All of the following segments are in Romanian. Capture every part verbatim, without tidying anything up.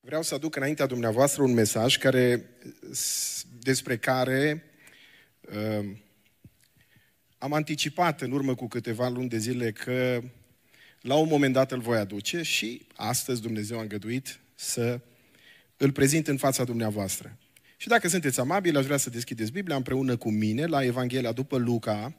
Vreau să aduc înaintea dumneavoastră un mesaj care, despre care uh, am anticipat în urmă cu câteva luni de zile că la un moment dat îl voi aduce și astăzi Dumnezeu a îngăduit să îl prezint în fața dumneavoastră. Și dacă sunteți amabili, aș vrea să deschideți Biblia împreună cu mine la Evanghelia după Luca,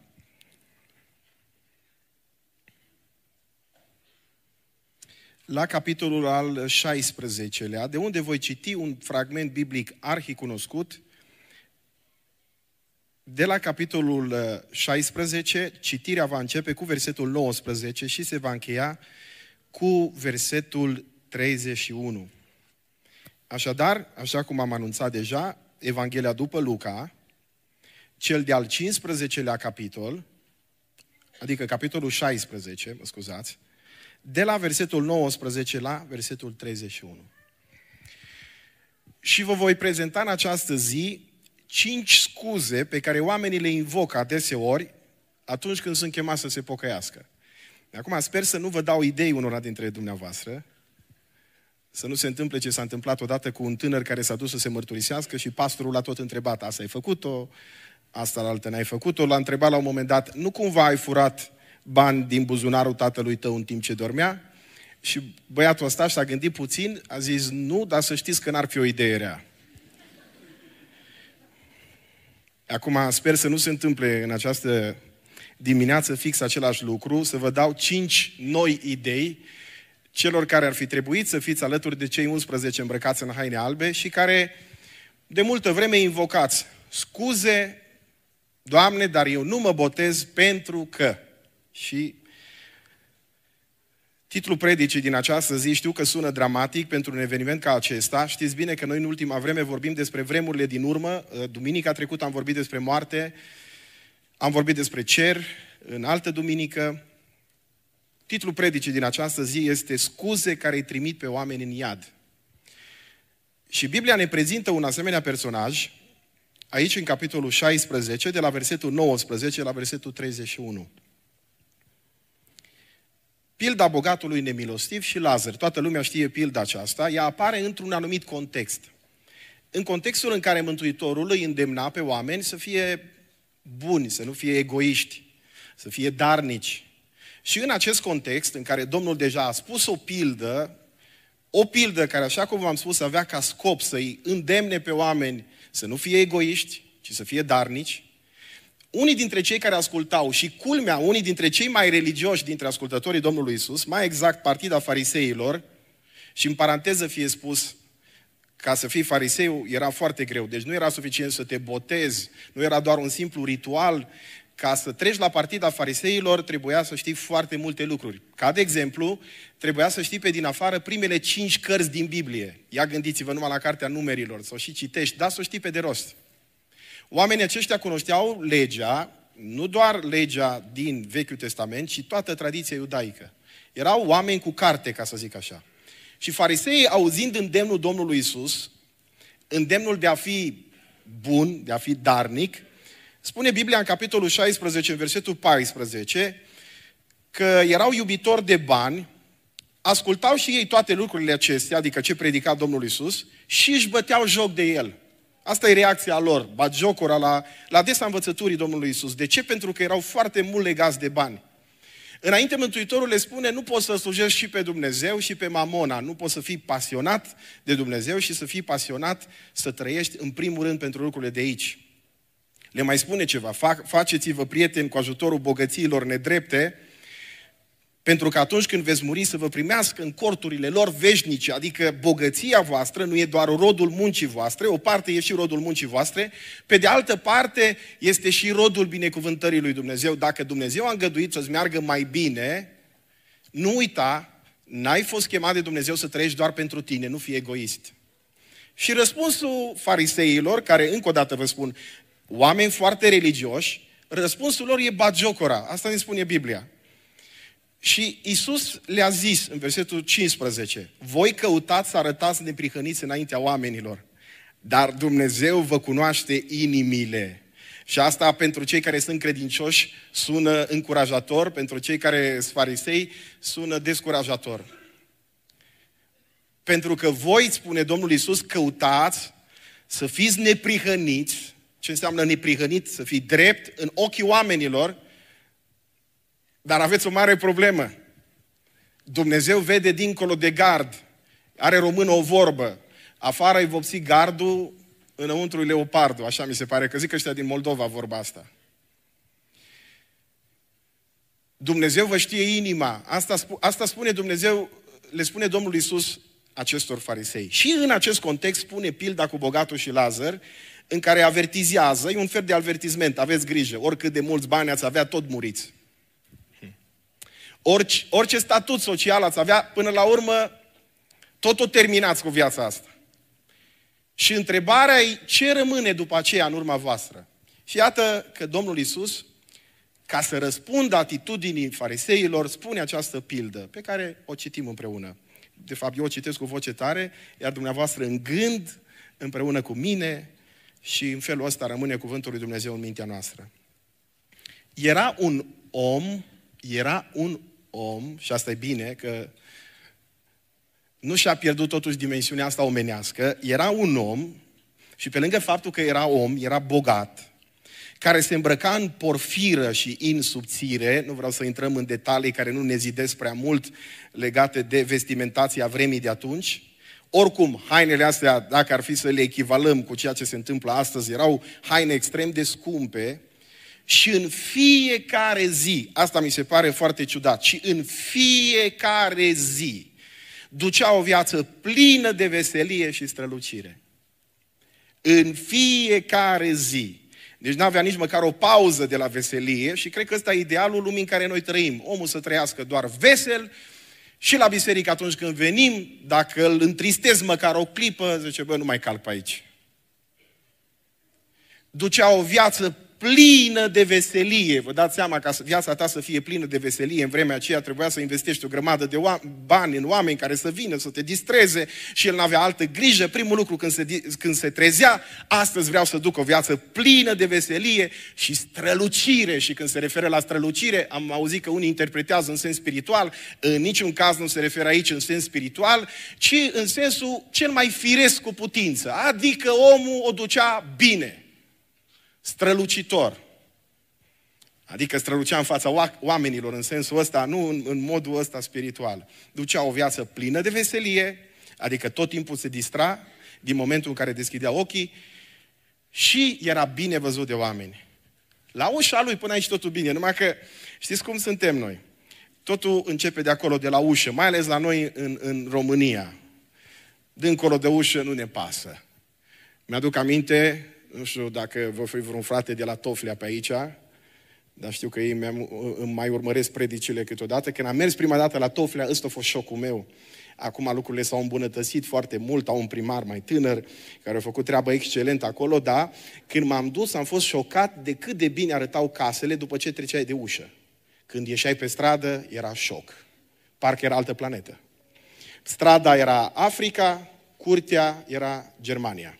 la capitolul al șaisprezecelea, de unde voi citi un fragment biblic arhicunoscut. De la capitolul șaisprezece, citirea va începe cu versetul nouăsprezece și se va încheia cu versetul treizeci și unu. Așadar, așa cum am anunțat deja, Evanghelia după Luca, cel de-al cincisprezecelea capitol, adică capitolul șaisprezece, mă scuzați, de la versetul nouăsprezece la versetul treizeci și unu. Și vă voi prezenta în această zi cinci scuze pe care oamenii le invocă adeseori atunci când sunt chemați să se pocăiască. Acum sper să nu vă dau idei unora dintre dumneavoastră, să nu se întâmple ce s-a întâmplat odată cu un tânăr care s-a dus să se mărturisească și pastorul l-a tot întrebat: asta ai făcut-o, asta la altă n-ai făcut-o. L-a întrebat la un moment dat: nu cumva ai furat bani din buzunarul tatălui tău în timp ce dormea? Și băiatul ăsta s-a gândit puțin, a zis: nu, dar să știți că n-ar fi o idee rea. Acum sper să nu se întâmple în această dimineață fix același lucru, să vă dau cinci noi idei celor care ar fi trebuit să fiți alături de cei unsprezece îmbrăcați în haine albe și care de multă vreme invocați: scuze, Doamne, dar eu nu mă botez pentru că... Și titlul predicii din această zi știu că sună dramatic pentru un eveniment ca acesta. Știți bine că noi în ultima vreme vorbim despre vremurile din urmă. Duminica trecută am vorbit despre moarte, am vorbit despre cer, în altă duminică. Titlul predicii din această zi este scuze care îi trimit pe oameni în iad. Și Biblia ne prezintă un asemenea personaj aici în capitolul șaisprezece, de la versetul nouăsprezece la versetul treizeci și unu. Pilda bogatului nemilostiv și Lazar. Toată lumea știe pilda aceasta. Ea apare într-un anumit context. În contextul în care Mântuitorul îi îndemna pe oameni să fie buni, să nu fie egoiști, să fie darnici. Și în acest context, în care Domnul deja a spus o pildă, o pildă care, așa cum v-am spus, avea ca scop să-i îndemne pe oameni să nu fie egoiști, ci să fie darnici, unii dintre cei care ascultau, și culmea, unii dintre cei mai religioși dintre ascultătorii Domnului Iisus, mai exact partida fariseilor, și în paranteză fie spus, ca să fii fariseu era foarte greu, deci nu era suficient să te botezi, nu era doar un simplu ritual. Ca să treci la partida fariseilor trebuia să știi foarte multe lucruri. Ca de exemplu, trebuia să știi pe din afară primele cinci cărți din Biblie. Ia gândiți-vă numai la Cartea Numerilor, să o și citești, dar să o știi pe de rost. Oamenii aceștia cunoșteau legea, nu doar legea din Vechiul Testament, ci toată tradiția iudaică. Erau oameni cu carte, ca să zic așa. Și fariseii, auzind îndemnul Domnului Iisus, îndemnul de a fi bun, de a fi darnic, spune Biblia în capitolul șaisprezece, în versetul paisprezece, că erau iubitori de bani, ascultau și ei toate lucrurile acestea, adică ce predica Domnul Iisus, și își băteau joc de el. Asta e reacția lor, batjocura la, la adresa învățăturii Domnului Iisus. De ce? Pentru că erau foarte mult legați de bani. Înainte Mântuitorul le spune: nu poți să slujești și pe Dumnezeu și pe Mamona. Nu poți să fii pasionat de Dumnezeu și să fii pasionat să trăiești în primul rând pentru lucrurile de aici. Le mai spune ceva: faceți-vă prieteni cu ajutorul bogățiilor nedrepte, pentru că atunci când veți muri să vă primească în corturile lor veșnice, adică bogăția voastră nu e doar rodul muncii voastre, o parte e și rodul muncii voastre, pe de altă parte este și rodul binecuvântării lui Dumnezeu. Dacă Dumnezeu a îngăduit să-ți meargă mai bine, nu uita, n-ai fost chemat de Dumnezeu să trăiești doar pentru tine, nu fi egoist. Și răspunsul fariseilor, care încă o dată vă spun, oameni foarte religioși, răspunsul lor e batjocora. Asta ne spune Biblia. Și Iisus le-a zis în versetul cincisprezece: voi căutați să arătați neprihăniți înaintea oamenilor, dar Dumnezeu vă cunoaște inimile. Și asta pentru cei care sunt credincioși sună încurajator, pentru cei care sunt farisei sună descurajator. Pentru că voi, spune Domnul Iisus, căutați să fiți neprihăniți. Ce înseamnă neprihănit? Să fii drept în ochii oamenilor, dar aveți o mare problemă. Dumnezeu vede dincolo de gard. Are română o vorbă. Afară îi vopsi gardul, înăuntru leopardul. Așa mi se pare că zic ăștia din Moldova vorba asta. Dumnezeu vă știe inima. Asta, sp- asta spune Dumnezeu, le spune Domnul Iisus acestor farisei. Și în acest context spune pilda cu bogatul și Lazar, în care avertizează, e un fel de avertizment, aveți grijă, oricât de mulți bani ați avea, tot muriți. Orice, orice statut social ați avea, până la urmă, tot o terminați cu viața asta. Și întrebarea e, ce rămâne după aceea în urma voastră? Și iată că Domnul Iisus, ca să răspundă atitudinii fariseilor, spune această pildă, pe care o citim împreună. De fapt, eu o citesc cu voce tare, iar dumneavoastră în gând, împreună cu mine, și în felul ăsta rămâne cuvântul lui Dumnezeu în mintea noastră. Era un om, era un om, și asta e bine, că nu și-a pierdut totuși dimensiunea asta omenească, era un om, și pe lângă faptul că era om, era bogat, care se îmbrăca în porfiră și în subțire, nu vreau să intrăm în detalii care nu ne zidesc prea mult legate de vestimentația vremii de atunci. Oricum, hainele astea, dacă ar fi să le echivalăm cu ceea ce se întâmplă astăzi, erau haine extrem de scumpe și în fiecare zi, asta mi se pare foarte ciudat, și în fiecare zi ducea o viață plină de veselie și strălucire. În fiecare zi. Deci n-avea nici măcar o pauză de la veselie și cred că ăsta e idealul lumii în care noi trăim. Omul să trăiască doar vesel și la biserică atunci când venim, dacă îl întristez măcar o clipă, zice, bă, nu mai calc pe aici. Ducea o viață plină de veselie. Vă dați seama, ca viața ta să fie plină de veselie, în vremea aceea trebuia să investești o grămadă de bani în oameni care să vină, să te distreze și el n-avea altă grijă. Primul lucru când se, când se trezea, astăzi vreau să duc o viață plină de veselie și strălucire. Și când se referă la strălucire, am auzit că unii interpretează în sens spiritual, în niciun caz nu se referă aici în sens spiritual, ci în sensul cel mai firesc cu putință. Adică omul o ducea bine. Strălucitor. Adică strălucea în fața oamenilor în sensul ăsta, nu în, în modul ăsta spiritual. Ducea o viață plină de veselie, adică tot timpul se distra din momentul în care deschidea ochii și era bine văzut de oameni. La ușa lui până aici totul bine, numai că știți cum suntem noi. Totul începe de acolo, de la ușă, mai ales la noi în, în România. Dincolo de ușă nu ne pasă. Mi-aduc aminte, nu știu dacă vă fi vreun frate de la Toflea pe aici, dar știu că ei îmi mai urmăresc predicile câteodată. Când am mers prima dată la Toflea, ăsta a fost șocul meu. Acum lucrurile s-au îmbunătățit foarte mult, au un primar mai tânăr care a făcut treabă excelentă acolo, dar când m-am dus am fost șocat de cât de bine arătau casele după ce treceai de ușă. Când ieșeai pe stradă, era șoc. Parcă era altă planetă. Strada era Africa, curtea era Germania.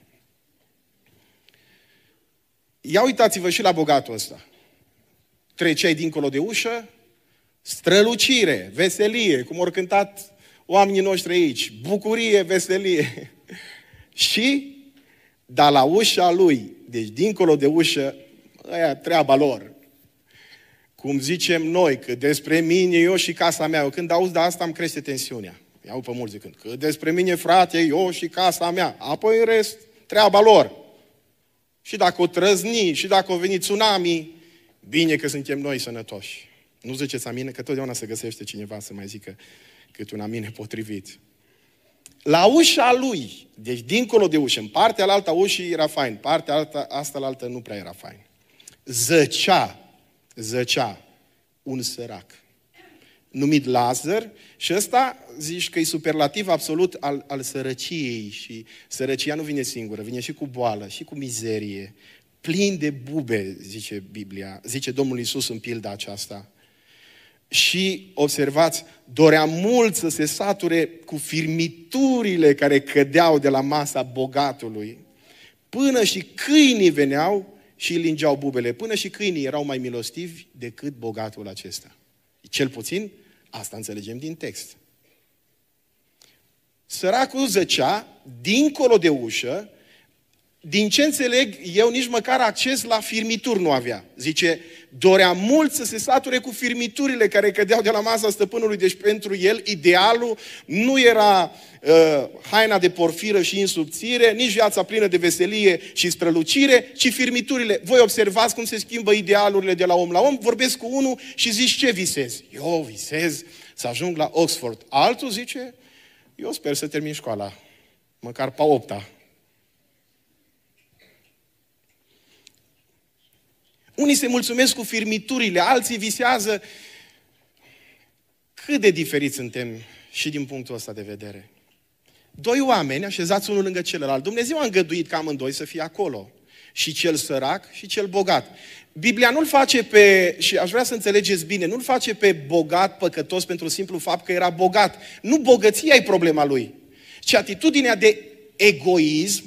Ia uitați-vă și la bogatul ăsta. Treceai dincolo de ușă, strălucire, veselie, cum au cântat oamenii noștri aici, bucurie, veselie. Și, dar la ușa lui, deci dincolo de ușă, aia treaba lor. Cum zicem noi, că despre mine, eu și casa mea, eu când auzi de asta îmi crește tensiunea. Iau pe mulți zicând, că despre mine, frate, eu și casa mea. Apoi în rest, treaba lor. Și dacă o trăzni, și dacă o veni tsunami, bine că suntem noi sănătoși. Nu ziceți amine, că totdeauna se găsește cineva să mai zică cât un amine potrivit. La ușa lui, deci dincolo de ușă, în partea alaltă ușii era fain, partea alta, asta la altă nu prea era fain. Zăcea, zăcea un sărac, numit Lazar, și ăsta zici că e superlativ absolut al, al sărăciei și sărăcia nu vine singură, vine și cu boală, și cu mizerie, plin de bube, zice Biblia, zice Domnul Iisus în pilda aceasta. Și, observați, dorea mult să se sature cu firmiturile care cădeau de la masa bogatului, până și câinii veneau și îi lingeau bubele, până și câinii erau mai milostivi decât bogatul acesta. Cel puțin, asta înțelegem din text. Săracul zăcea dincolo de ușă. Din ce înțeleg, eu nici măcar acces la firmituri nu avea. Zice, dorea mult să se sature cu firmiturile care cădeau de la masa stăpânului. Deci pentru el, idealul nu era uh, haina de porfiră și insubțire, nici viața plină de veselie și strălucire, ci firmiturile. Voi observați cum se schimbă idealurile de la om la om. Vorbesc cu unul și zici, ce visezi? Eu visez să ajung la Oxford. Altul zice, eu sper să termin școala, măcar pe a opta. Unii se mulțumesc cu firmiturile, alții visează. Cât de diferiți suntem și din punctul ăsta de vedere. Doi oameni așezați unul lângă celălalt. Dumnezeu a îngăduit ca amândoi să fie acolo. Și cel sărac și cel bogat. Biblia nu-l face pe, și aș vrea să înțelegeți bine, nu-l face pe bogat păcătos pentru simplu fapt că era bogat. Nu bogăția e problema lui, ci atitudinea de egoism.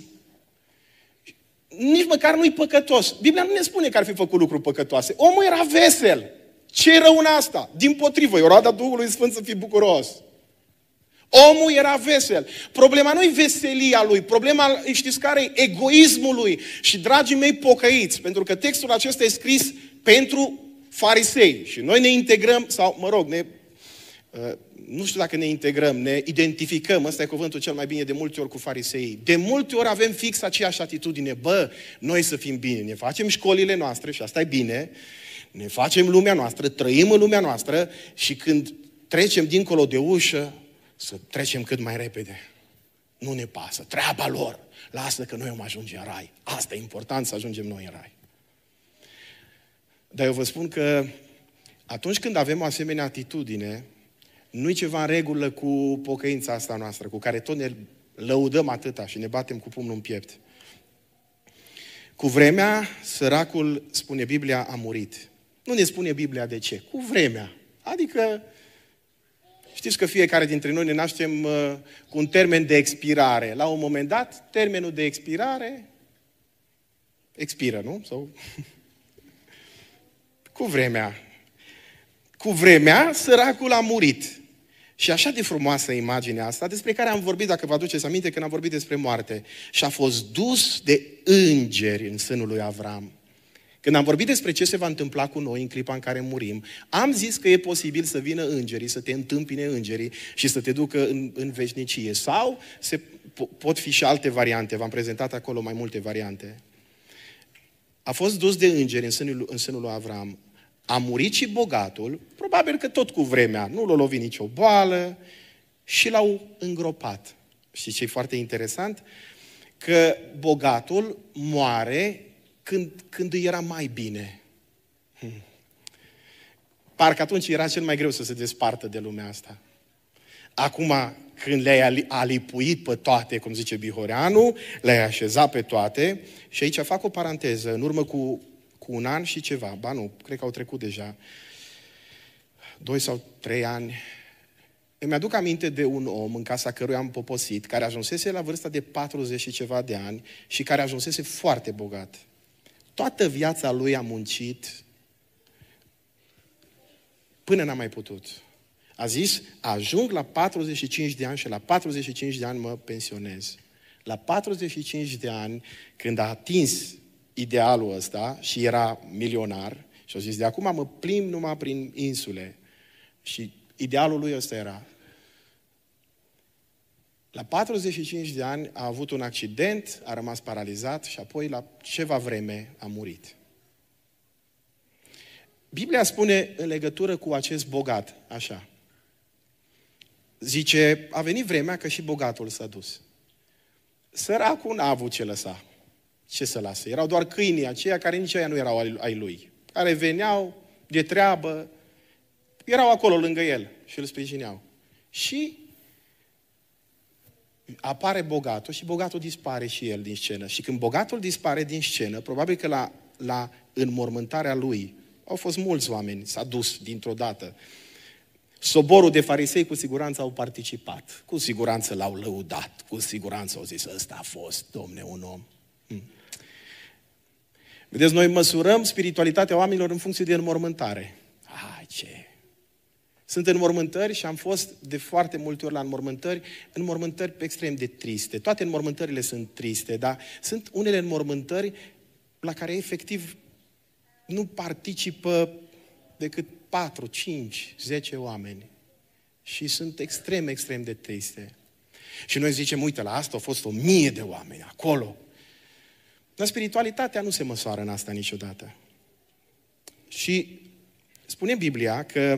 Nici măcar nu-i păcătos. Biblia nu ne spune că ar fi făcut lucruri păcătoase. Omul era vesel. Ce rău în asta? Dimpotrivă, e o roada Duhului Sfânt să fii bucuros. Omul era vesel. Problema nu-i veselia lui, problema, știți care e? Egoismul lui. Și, dragii mei pocăiți, pentru că textul acesta e scris pentru farisei și noi ne integrăm, sau, mă rog, ne... Uh, nu știu dacă ne integrăm, ne identificăm, ăsta e cuvântul cel mai bine de multe ori cu fariseii. De multe ori avem fix aceeași atitudine. Bă, noi să fim bine, ne facem școlile noastre și asta e bine, ne facem lumea noastră, trăim în lumea noastră și când trecem dincolo de ușă, să trecem cât mai repede. Nu ne pasă, treaba lor. Lasă că noi vom ajunge în rai. Asta e important, să ajungem noi în rai. Dar eu vă spun că atunci când avem o asemenea atitudine, nu-i ceva în regulă cu pocăința asta noastră, cu care tot ne lăudăm atâta și ne batem cu pumnul în piept. Cu vremea, săracul, spune Biblia, a murit. Nu ne spune Biblia de ce. Cu vremea. Adică, știți că fiecare dintre noi ne naștem uh, cu un termen de expirare. La un moment dat, termenul de expirare expiră, nu? Sau... cu vremea. Cu vremea, săracul a murit. Și așa de frumoasă imaginea asta, despre care am vorbit, dacă vă aduceți aminte, când am vorbit despre moarte. Și a fost dus de îngeri în sânul lui Avram. Când am vorbit despre ce se va întâmpla cu noi în clipa în care murim, am zis că e posibil să vină îngerii, să te întâmpine îngerii și să te ducă în, în veșnicie. Sau se, po- pot fi și alte variante. V-am prezentat acolo mai multe variante. A fost dus de îngeri în sânul, în sânul lui Avram. A murit și bogatul, probabil că tot cu vremea, nu l-a lovit nicio boală și l-au îngropat. Și ce e foarte interesant? Că bogatul moare când, când îi era mai bine. Hmm. Parcă atunci era cel mai greu să se despartă de lumea asta. Acum, când le-ai alipuit pe toate, cum zice Bihoreanu, le-ai așezat pe toate, și aici fac o paranteză, în urmă cu cu un an și ceva, ba nu, cred că au trecut deja, doi sau trei ani, îmi aduc aminte de un om în casa căruia am poposit, care ajunsese la vârsta de patruzeci și ceva de ani și care ajunsese foarte bogat. Toată viața lui a muncit până n-a mai putut. A zis, ajung la patruzeci și cinci de ani și la patruzeci și cinci de ani mă pensionez. La patruzeci și cinci de ani, când a atins idealul ăsta și era milionar și a zis, de acum mă plimb numai prin insule. Și idealul lui ăsta era. La patruzeci și cinci de ani a avut un accident, a rămas paralizat și apoi la ceva vreme a murit. Biblia spune în legătură cu acest bogat, așa. Zice, a venit vremea că și bogatul s-a dus. Săracul n-a avut ce lăsa. Ce să lasă? Erau doar câinii aceia care nici aia nu erau ai lui. Care veneau de treabă, erau acolo lângă el și îl sprijineau. Și apare bogatul și bogatul dispare și el din scenă. Și când bogatul dispare din scenă, probabil că la, la înmormântarea lui au fost mulți oameni, s-a dus dintr-o dată. Soborul de farisei cu siguranță au participat. Cu siguranță l-au lăudat. Cu siguranță au zis, ăsta a fost, Domne, un om. Hmm. Vedeți, noi măsurăm spiritualitatea oamenilor în funcție de înmormântare. Ai, ce... Sunt înmormântări și am fost de foarte multe ori la înmormântări, înmormântări extrem de triste. Toate înmormântările sunt triste, dar sunt unele înmormântări la care efectiv nu participă decât patru, cinci, zece oameni. Și sunt extrem, extrem de triste. Și noi zicem, uite, la asta au fost o mie de oameni acolo. Dar spiritualitatea nu se măsoară în asta niciodată. Și spune Biblia că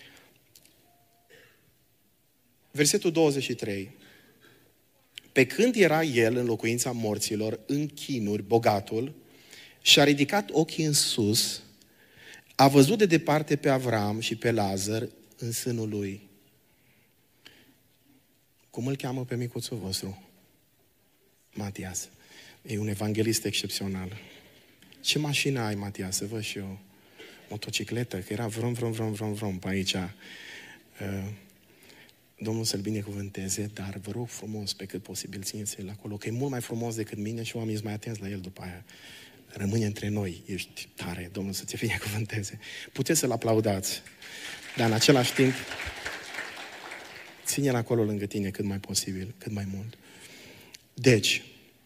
versetul douăzeci și trei, pe când era el în locuința morților, în chinuri, bogatul, și-a ridicat ochii în sus, a văzut de departe pe Avram și pe Lazar în sânul lui. Cum îl cheamă pe micuțul vostru? Matias. E un evanghelist excepțional. Ce mașină ai, Matias? Să văd și eu. Motocicletă, că era vrom, vrom, vrom, vrom, vrom pe aici. Uh, Domnul să-l binecuvânteze, dar vă rog frumos, pe cât posibil, țineți-l acolo, că e mult mai frumos decât mine și oamenii sunt mai atenți la el după aia. Rămâne între noi, ești tare, Domnul să-ți binecuvânteze. Puteți să-l aplaudați, dar în același timp, ține-l acolo lângă tine cât mai posibil, cât mai mult. Deci,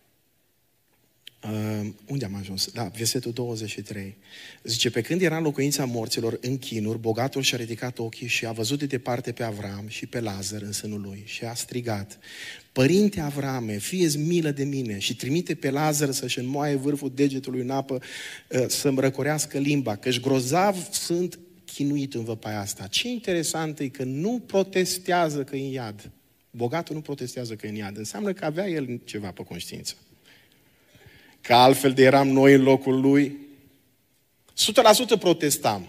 Uh, unde am ajuns? Da, versetul douăzeci și trei. Zice, pe când era în locuința morților în chinuri, bogatul și-a ridicat ochii și a văzut de departe pe Avram și pe Lazar în sânul lui și a strigat, Părinte Avrame, fie-ți milă de mine și trimite pe Lazar să-și înmoaie vârful degetului în apă, uh, să-mi răcorească limba, că-și grozav sunt chinuit în văpaia asta. Ce interesant e că nu protestează că e în iad. Bogatul nu protestează că e în iad. Înseamnă că avea el ceva pe conștiință. Că altfel de eram noi în locul lui, o sută la sută protestam.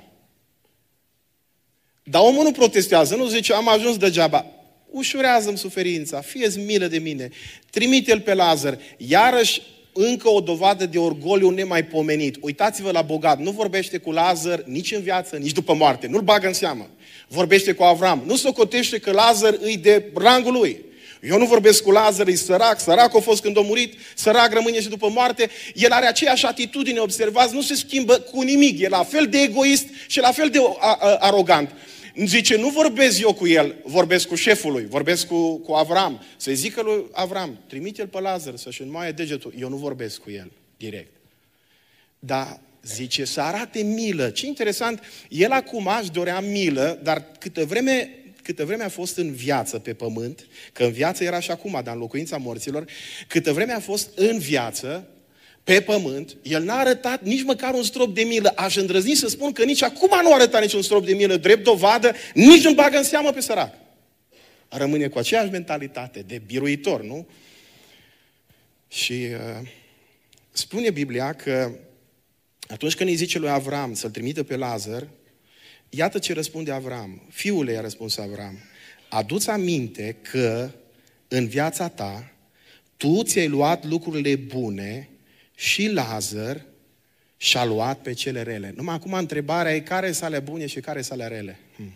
Dar omul nu protestează, nu zice, am ajuns degeaba. Ușurează-mi suferința, fie-ți milă de mine, trimite-l pe Lazar. Iarăși, încă o dovadă de orgoliu nemaipomenit. Uitați-vă la bogat, nu vorbește cu Lazar nici în viață, nici după moarte. Nu-l bagă în seamă. Vorbește cu Avram. Nu socotește că Lazar îi de rangul lui. Eu nu vorbesc cu Lazar, e sărac, sărac a fost când a murit, sărac rămâne și după moarte. El are aceeași atitudine, observați, nu se schimbă cu nimic. E la fel de egoist și la fel de arogant. Zice, nu vorbesc eu cu el, vorbesc cu șeful lui, vorbesc cu, cu Avram. Să-i zică lui Avram, trimite-l pe Lazar să-și înmoaie degetul. Eu nu vorbesc cu el, direct. Dar zice, să arate milă. Ce interesant, el acum își dorea milă, dar câtă vreme... Câtă vreme a fost în viață pe pământ, că în viață era și acum, dar în locuința morților, câtă vreme a fost în viață, pe pământ, el n-a arătat nici măcar un strop de milă. Aș îndrăzni să spun că nici acum nu a arătat niciun strop de milă, drept dovadă, nici nu bagă în seamă pe sărac. Rămâne cu aceeași mentalitate de biruitor, nu? Și uh, spune Biblia că atunci când îi zice lui Avram să-l trimită pe Lazar, iată ce răspunde Avram. Fiule, i-a răspuns Avram, adu-ți aminte că în viața ta tu ți-ai luat lucrurile bune și Lazar și-a luat pe cele rele. Numai acum întrebarea e care sunt ale bune și care sunt ale rele. Hmm.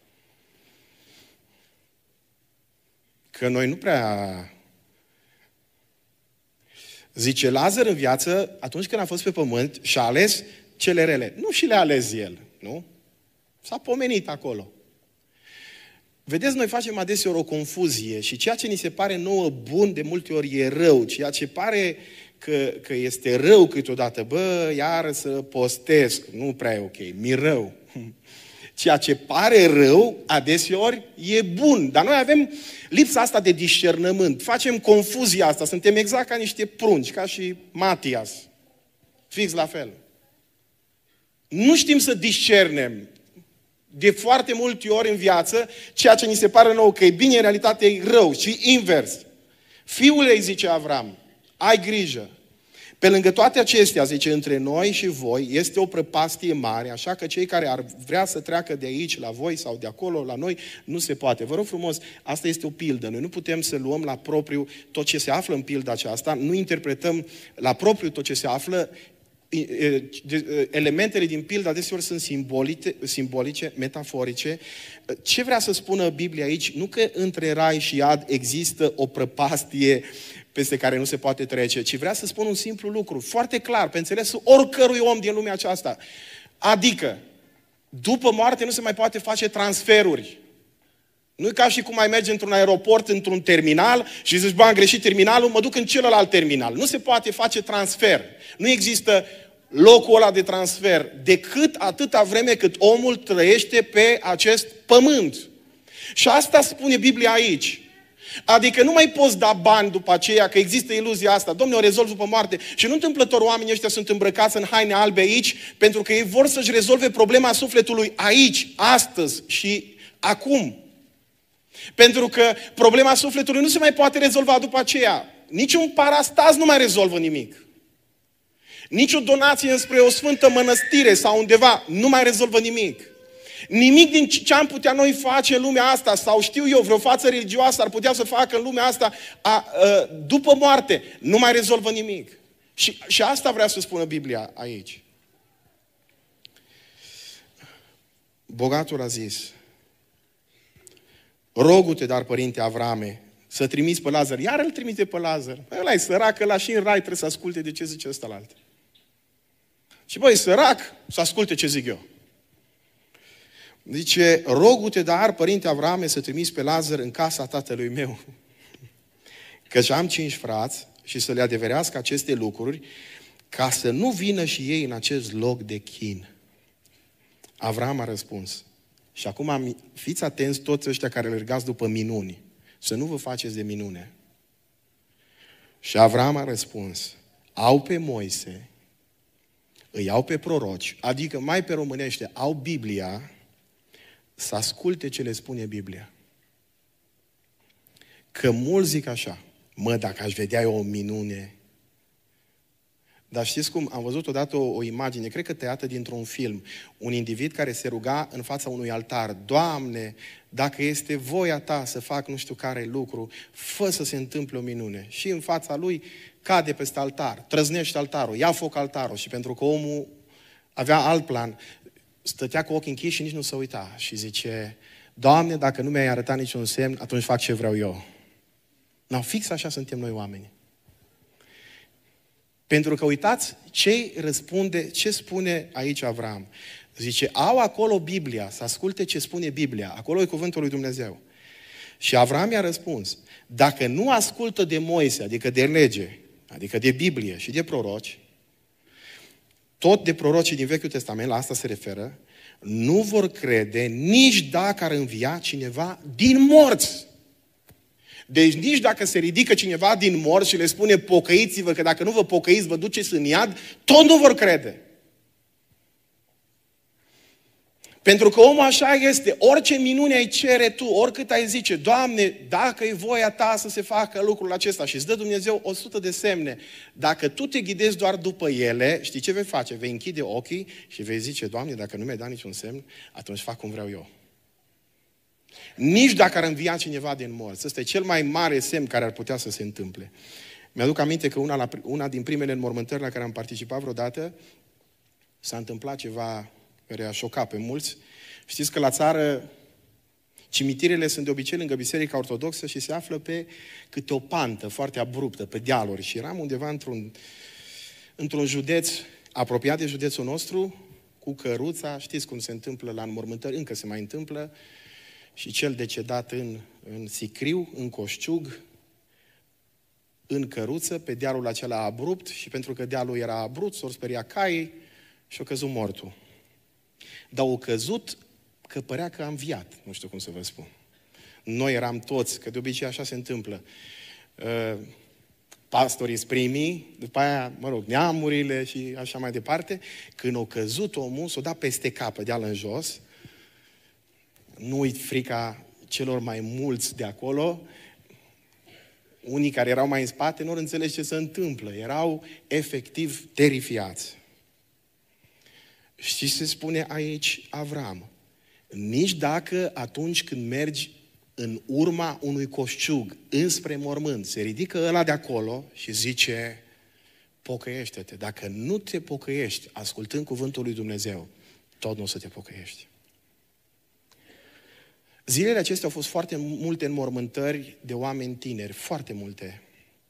Că noi nu prea... Zice, Lazar în viață, atunci când a fost pe pământ, și-a ales cele rele. Nu și le-a ales el, nu? S-a pomenit acolo. Vedeți, noi facem adeseori o confuzie și ceea ce ni se pare nouă bun de multe ori e rău. Ceea ce pare că, că este rău câteodată, bă, iar să postesc, nu prea e ok, mi rău. Ceea ce pare rău, adeseori, e bun. Dar noi avem lipsa asta de discernământ. Facem confuzia asta, suntem exact ca niște prunci, ca și Matias. Fix la fel. Nu știm să discernem. De foarte multe ori în viață, ceea ce ni se pare nou că e bine, în realitate e rău. Și invers. Fiule, îi zice Avram, ai grijă. Pe lângă toate acestea, zice, între noi și voi este o prăpastie mare, așa că cei care ar vrea să treacă de aici la voi sau de acolo la noi, nu se poate. Vă rog frumos, asta este o pildă. Noi nu putem să luăm la propriu tot ce se află în pilda aceasta, nu interpretăm la propriu tot ce se află. Elementele din pildă adeseori sunt simbolice, simbolice, metaforice. Ce vrea să spună Biblia aici? Nu că între rai și iad există o prăpastie peste care nu se poate trece, ci vrea să spun un simplu lucru, foarte clar, pe înțelesul oricărui om din lumea aceasta. Adică, După moarte nu se mai poate face transferuri. Nu e ca și cum ai merge într-un aeroport, într-un terminal și zici, bă, am greșit terminalul, mă duc în celălalt terminal. Nu se poate face transfer. Nu există locul ăla de transfer decât atâta vreme cât omul trăiește pe acest pământ. Și asta spune Biblia aici. Adică nu mai poți da bani după aceea, că există iluzia asta. Dom'le, o rezolv după moarte. Și nu întâmplător oamenii ăștia sunt îmbrăcați în haine albe aici, pentru că ei vor să-și rezolve problema sufletului aici, astăzi și acum. Pentru că problema sufletului nu se mai poate rezolva după aceea. Niciun parastaz nu mai rezolvă nimic. Nici o donație înspre o sfântă mănăstire sau undeva nu mai rezolvă nimic. Nimic din ce am putea noi face în lumea asta, sau știu eu, vreo față religioasă ar putea să facă în lumea asta a, a, după moarte, nu mai rezolvă nimic. Și, și asta vrea să spună Biblia aici. Bogatul a zis, rogu-te, dar, părinte Avrame, să trimiți pe Lazar. Iar îl trimite pe Lazar. Ăla e sărac, ăla și în rai trebuie să asculte de ce zice ăsta la altă. Și băi, sărac, să asculte ce zic eu. Zice, rogu-te, dar, părinte Avrame, să trimiți pe Lazar în casa tatălui meu. Căci am cinci frați și să le adeverească aceste lucruri, ca să nu vină și ei în acest loc de chin. Avram a răspuns. Și acum fiți atenți toți ăștia care alergați după minuni. Să nu vă faceți de minune. Și Avram a răspuns. Au pe Moise, îi au pe proroci, adică mai pe românește, au Biblia, să asculte ce le spune Biblia. Că mulți zic așa, mă, dacă aș vedea eu o minune. Dar știți cum? Am văzut odată o, o imagine, cred că tăiată dintr-un film. Un individ care se ruga în fața unui altar. Doamne, dacă este voia ta să fac nu știu care lucru, fă să se întâmple o minune. Și în fața lui cade peste altar, trăznește altarul, ia foc altarul. Și pentru că omul avea alt plan, stătea cu ochii închiși și nici nu se uita. Și zice, Doamne, dacă nu mi-ai arătat niciun semn, atunci fac ce vreau eu. No, fix așa suntem noi oameni. Pentru că uitați ce răspunde, ce spune aici Avram. Zice, au acolo Biblia, să asculte ce spune Biblia. Acolo e cuvântul lui Dumnezeu. Și Avram i-a răspuns, dacă nu ascultă de Moise, adică de lege, adică de Biblie și de proroci, tot de prorocii din Vechiul Testament, la asta se referă, nu vor crede nici dacă ar învia cineva din morți. Deci nici dacă se ridică cineva din morți și le spune pocăiți-vă, că dacă nu vă pocăiți vă duceți în iad, tot nu vor crede. Pentru că omul așa este, orice minune ai cere tu, oricât ai zice, Doamne, dacă e voia ta să se facă lucrul acesta și îți dă Dumnezeu o sută de semne, dacă tu te ghidezi doar după ele, știi ce vei face? Vei închide ochii și vei zice, Doamne, dacă nu mi-ai dat niciun semn, atunci fac cum vreau eu. Nici dacă ar învia cineva din morți. Ăsta e cel mai mare semn care ar putea să se întâmple. Mi-aduc aminte că una, la, una din primele înmormântări la care am participat vreodată, s-a întâmplat ceva care a șocat pe mulți. Știți că la țară cimitirele sunt de obicei lângă Biserica Ortodoxă și se află pe câte o pantă foarte abruptă, pe dealuri. Și eram undeva într-un, într-un județ apropiat de județul nostru, cu căruța, știți cum se întâmplă la înmormântări, încă se mai întâmplă, și cel decedat în, în sicriu, în coșciug, în căruță, pe dealul acela abrupt, și pentru că dealul era abrupt, s-au speriat caii și a căzut mortul. Dar au căzut că părea că a înviat, nu știu cum să vă spun. Noi eram toți, că de obicei așa se întâmplă. Uh, pastorii primii, după aia, mă rog, neamurile și așa mai departe. Când a căzut omul, s-a dat peste cap, pe deal în jos. Nu uit frica celor mai mulți de acolo. Unii care erau mai în spate nu înțeleg ce se întâmplă. Erau efectiv terifiați. Și se spune aici Avram. Nici dacă atunci când mergi în urma unui coșciug înspre mormânt, se ridică ăla de acolo și zice, pocăiește-te. Dacă nu te pocăiești ascultând cuvântul lui Dumnezeu, tot nu o să te pocăiești. Zilele acestea au fost foarte multe înmormântări de oameni tineri, foarte multe.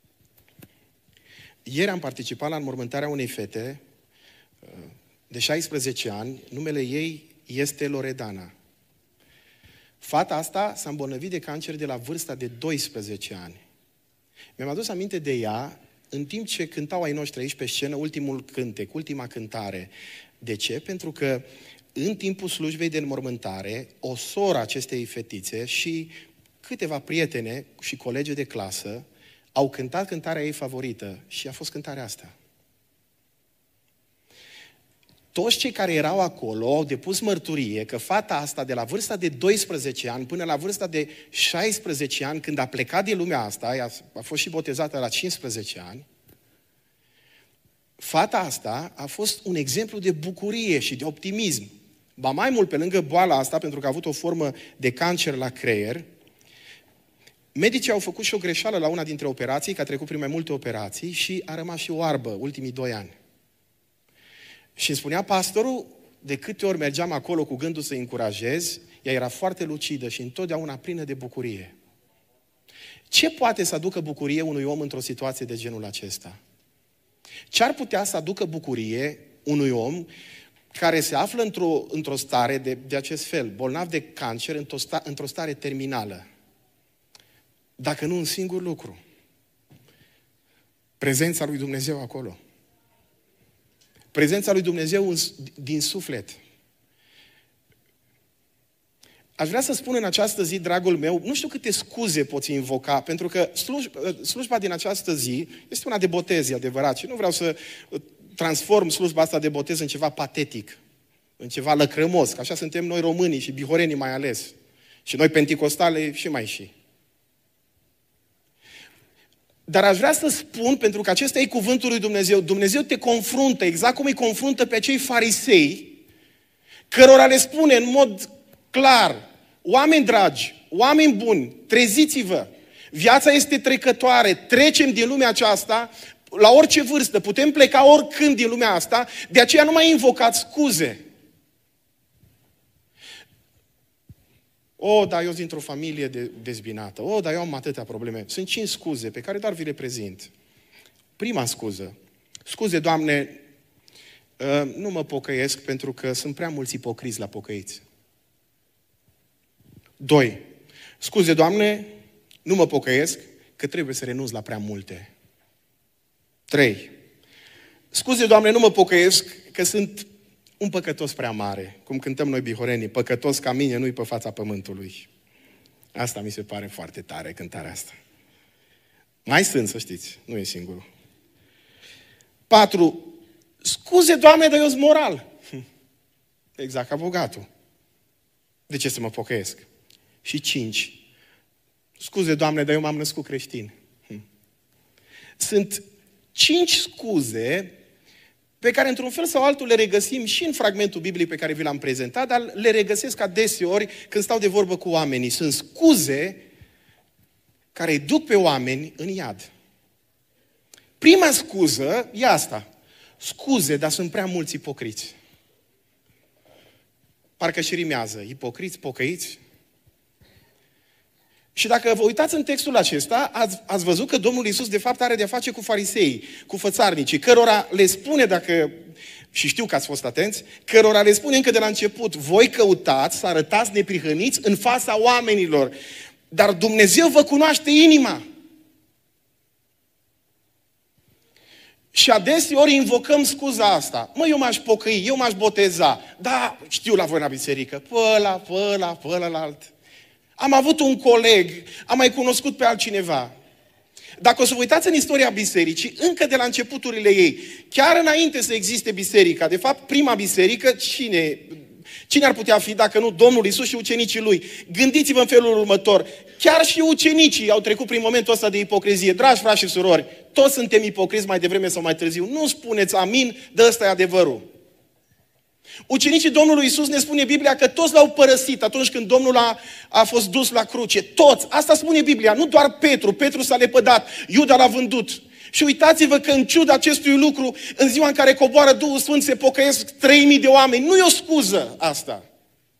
Ieri am participat la înmormântarea unei fete de șaisprezece ani, numele ei este Loredana. Fata asta s-a îmbolnăvit de cancer de la vârsta de doisprezece ani. Mi-am adus aminte de ea în timp ce cântau ai noștri aici pe scenă ultimul cântec, ultima cântare. De ce? Pentru că în timpul slujbei de înmormântare, o soră acestei fetițe și câteva prietene și colegi de clasă au cântat cântarea ei favorită și a fost cântarea asta. Toți cei care erau acolo au depus mărturie că fata asta, de la vârsta de doisprezece ani până la vârsta de șaisprezece ani, când a plecat din lumea asta, ea a fost și botezată la cincisprezece ani, fata asta a fost un exemplu de bucurie și de optimism. Ba mai mult, pe lângă boala asta, pentru că a avut o formă de cancer la creier, medicii au făcut și o greșeală la una dintre operații, că a trecut prin mai multe operații și a rămas și oarbă ultimii doi ani. Și îmi spunea pastorul, de câte ori mergeam acolo cu gândul să-i încurajez, ea era foarte lucidă și întotdeauna plină de bucurie. Ce poate să aducă bucurie unui om într-o situație de genul acesta? Ce ar putea să aducă bucurie unui om care se află într-o, într-o stare de, de acest fel, bolnav de cancer, într-o, sta, într-o stare terminală? Dacă nu un singur lucru. Prezența lui Dumnezeu acolo. Prezența lui Dumnezeu din suflet. Aș vrea să spun în această zi, dragul meu, nu știu câte scuze poți invoca, pentru că slujba, slujba din această zi este una de botez, e adevărat, și nu vreau să transform slujba asta de botez în ceva patetic, în ceva lăcrămos, că așa suntem noi românii și bihorenii mai ales. Și noi penticostale și mai și. Dar aș vrea să spun, pentru că acesta e cuvântul lui Dumnezeu, Dumnezeu te confruntă, exact cum îi confruntă pe acei farisei, cărora le spune în mod clar: oameni dragi, oameni buni, treziți-vă, viața este trecătoare, trecem din lumea aceasta la orice vârstă, putem pleca oricând din lumea asta, de aceea nu mai invocați scuze. O, dar eu sunt dintr-o familie de, dezbinată. O, dar eu am atâtea probleme. Sunt cinci scuze pe care doar vi le prezint. Prima scuză. Scuze, Doamne, nu mă pocăiesc pentru că sunt prea mulți ipocriți la pocăiți. Doi. Scuze, Doamne, nu mă pocăiesc că trebuie să renunț la prea multe. Trei. Scuze, Doamne, nu mă pocăiesc că sunt un păcătos prea mare, cum cântăm noi bihorenii, păcătos ca mine, nu-i pe fața pământului. Asta mi se pare foarte tare, cântarea asta. Mai sunt, să știți, nu e singurul. Patru, scuze, Doamne, dar eu sunt moral. Exact ca bogatul. De ce să mă pocăiesc? Și cinci, scuze, Doamne, dar eu m-am născut creștin. Sunt cinci scuze pe care într-un fel sau altul le regăsim și în fragmentul biblic pe care vi l-am prezentat, dar le regăsesc adeseori când stau de vorbă cu oamenii. Sunt scuze care îi duc pe oameni în iad. Prima scuză e asta. Scuze, dar sunt prea mulți ipocriți. Parcă și rimează. Ipocriți, pocăiți. Și dacă vă uitați în textul acesta, ați, ați văzut că Domnul Iisus de fapt are de-a face cu farisei, cu fățarnicii, cărora le spune, dacă, și știu că ați fost atenți, cărora le spune încă de la început: voi căutați să arătați neprihăniți în fața oamenilor, dar Dumnezeu vă cunoaște inima. Și adeseori invocăm scuza asta. Mă, eu m-aș pocăi, eu m-aș boteza. Da, știu la voi la biserică. Pă ăla, pă ăla, pă ălalt. Am avut un coleg, am mai cunoscut pe altcineva. Dacă o să vă uitați în istoria bisericii, încă de la începuturile ei, chiar înainte să existe biserica, de fapt, prima biserică, cine, cine ar putea fi dacă nu Domnul Iisus și ucenicii Lui? Gândiți-vă în felul următor. Chiar și ucenicii au trecut prin momentul ăsta de ipocrizie. Dragi frați și surori, toți suntem ipocriți mai devreme sau mai târziu. Nu spuneți amin, de ăsta e adevărul. Ucenicii Domnului Iisus, ne spune Biblia, că toți l-au părăsit atunci când Domnul a, a fost dus la cruce. Toți. Asta spune Biblia. Nu doar Petru. Petru s-a lepădat. Iuda l-a vândut. Și uitați-vă că în ciuda acestui lucru, în ziua în care coboară Duhul Sfânt, se pocăiesc trei mii de oameni. Nu e o scuză asta.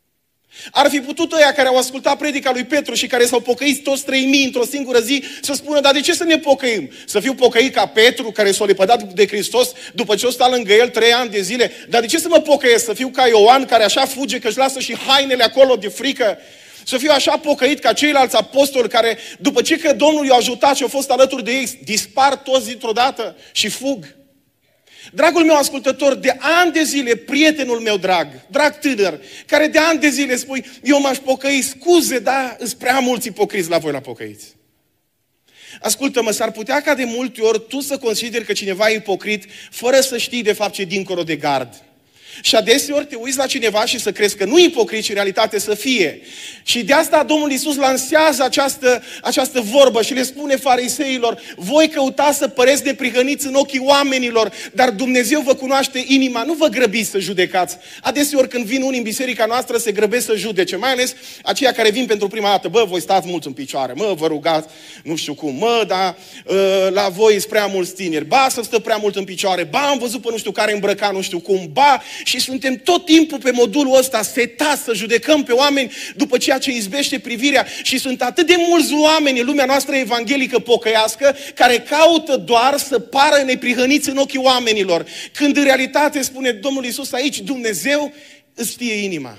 Ar fi putut ăia care au ascultat predica lui Petru și care s-au pocăit toți trei mii într-o singură zi să spună, dar de ce să ne pocăim? Să fiu pocăit ca Petru, care s-a lepădat de Hristos după ce o sta lângă el trei ani de zile? Dar de ce să mă pocăiesc? Să fiu ca Ioan, care așa fuge că își lasă și hainele acolo de frică? Să fiu așa pocăit ca ceilalți apostoli care, după ce că Domnul i-a ajutat și a fost alături de ei, dispar toți dintr-o dată și fug? Dragul meu ascultător, de ani de zile, prietenul meu drag, drag tânăr, care de ani de zile spui, eu m-aș pocăi, scuze, dar îs prea mulți ipocriți la voi la pocăiți. Ascultă-mă, s-ar putea ca de multe ori tu să consideri că cineva e ipocrit fără să știi de fapt ce e dincolo de gard. Și adeseori te uiți la cineva și să crezi că nu e ipocrit, ci în realitate să fie. Și de asta Domnul Iisus lansează această, această vorbă și le spune fariseilor, voi căutați să păreți neprihăniți în ochii oamenilor, dar Dumnezeu vă cunoaște inima, nu vă grăbiți să judecați. Adeseori când vin unii în biserica noastră se grăbesc să judece, mai ales aceia care vin pentru prima dată, bă, voi stați mulți în picioare, mă, vă rugați, nu știu cum, mă, dar uh, la voi sunt prea mulți tineri, ba să stă prea mult în picioare, ba am văzut pe nu știu care îmbrăca nu știu cum, ba. Și suntem tot timpul pe modulul ăsta setați să judecăm pe oameni după ceea ce izbește privirea. Și sunt atât de mulți oameni în lumea noastră evanghelică pocăiască care caută doar să pară neprihăniți în ochii oamenilor. Când în realitate, spune Domnul Iisus aici, Dumnezeu îți știe inima.